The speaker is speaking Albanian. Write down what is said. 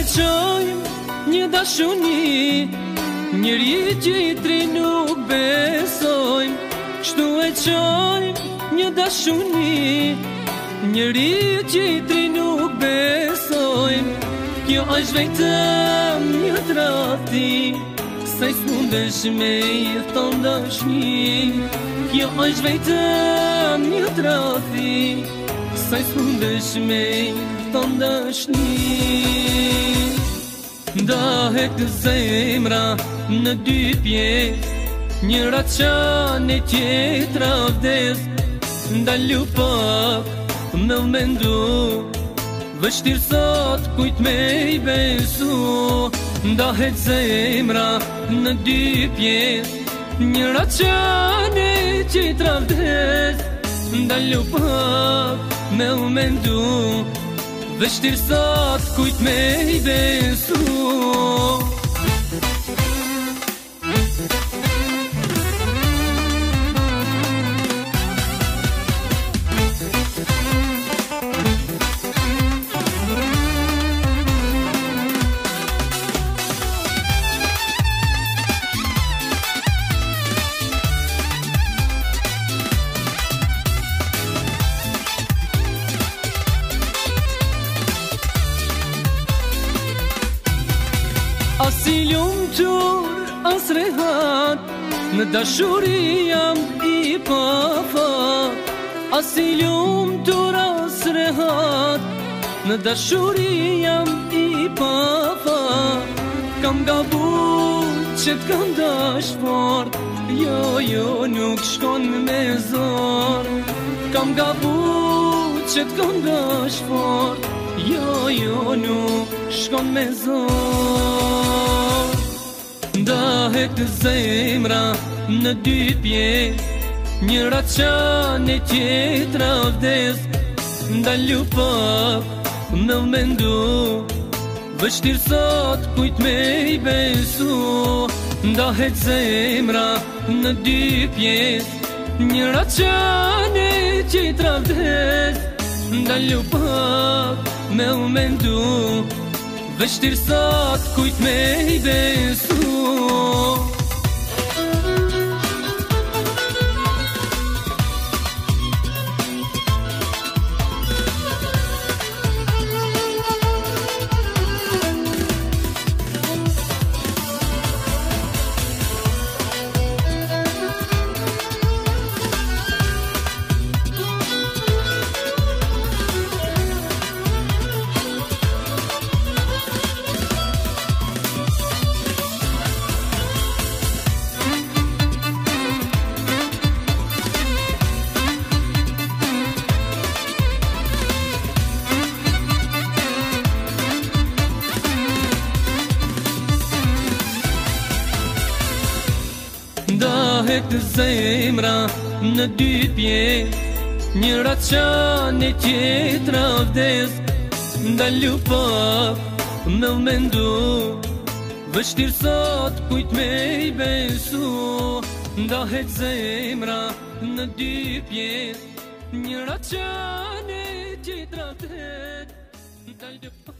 qojmë një dashuni, njëri tjetri nuk besojmë. Kështu e qojmë një dashuni, njëri tjetri nuk besojmë. Kjo është vetëm një tradhti, sa i s'mundesh me i thon dashni. Kjo është vetëm një tradhti, sa i s'mundesh me i thon dashni. Ndahet zemra në dy pjesë, njëra qan e tjetra vdes. Ndalu pak me u mendu, vështirë sot kujt me i besu. Ndahet zemra në dy pjesë, njëra qan e tjetra vdes. Ndalu pak me u mendu, vështirë sot kujt me i besu. As i lumtur, as rehat, në dashuri jam i pafat. As i lumtur, as rehat, në dashuri jam i pafat. Kam gabu që t'kam dash fort, jo, nuk shkon me zor. Kam gabu që t'kam dash fort, jo, nuk shkon me zor. Ndahet zemra në dy pjesë, njëra qan e tjetra vdes. Ndalu pak me u mendu, vështirë sot kujt me i besu. Ndahet zemra në dy pjesë, njëra qan e tjetra vdes. Ndalu pak me u mendu, vështirë sot kujt me i besu. Ndahet zemra në dy pjesë, njëra qan e tjetra vdes. Ndalu pak me u mendu, vështirë sot kujt me i besu. Ndahet zemra në dy pjesë, njëra qan e tjetra vdes. Ndalu pak